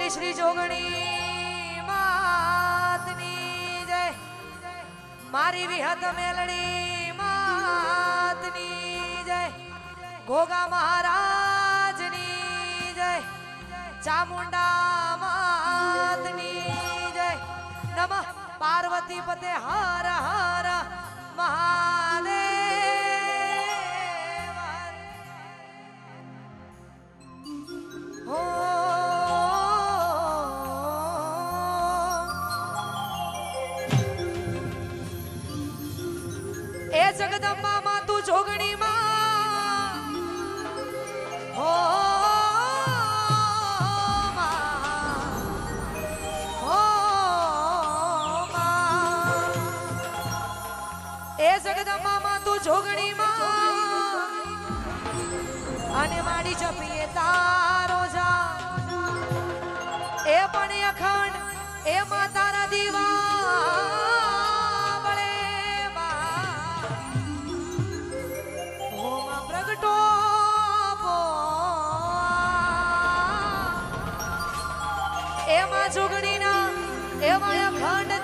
श्री जोगणी मातनी जय मारी विहत मेलड़ी मातनी जय गोगा महाराजनी जय चामुंडा मातनी जय नमः पार्वती पते हर हर महादेव हो ए जगदम्बा मां तू जोगणी मां हो जगदम्बा मां तू जोगणी मां अने माड़ी जपीए तारो जा ए पण अखंड ए मां तारा दीवा बळे ओ मां प्रगटो ए मां जोगणी ना ए मां अखंड